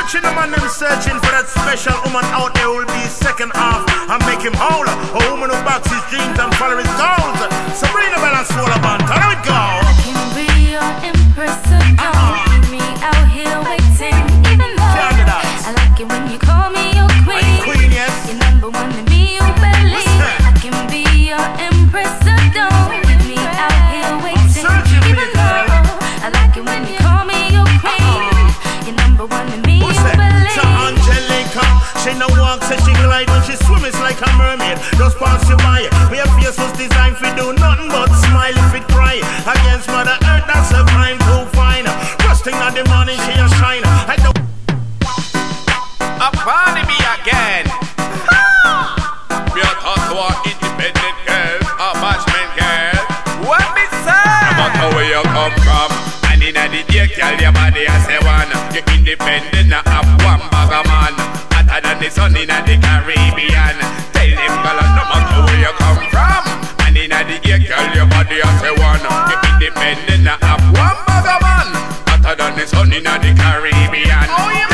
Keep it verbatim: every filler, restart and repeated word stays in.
Watching the man them searching for that special woman out there who will be second half and make him whole. A woman who backs his dreams and follow his goals. Sabrina Bell and Solar Band, how we go? I can be your empress, so don't leave me out here waiting. Even though I like it when you call me your queen. Queen, yes. You're number one to me, you believe. I can be your empress, so don't leave me out here waiting. Even though I like it when you call me your queen. You're number one to me, you believe. To Angelica, she no walk, said she glide when she swim, it's like a mermaid. Just pass you by. Where face was designed for do nothing but smile if it cry. Against Mother Earth, that's a crime too fine. First thing in the morning, she a shine. I don't. Up on me again. We are taught to our independent girls, our bashment girls. What me say? No matter where you come from, and in the day, girl, your body I say one. You're independent, not have one bag of man. Hotter than the sun in the Caribbean. Tell them, girl, no matter where you come from, and in the day, girl, your body I say one. You're independent, not have one bag of man. Hotter than the sun in the Caribbean. Oh, yeah.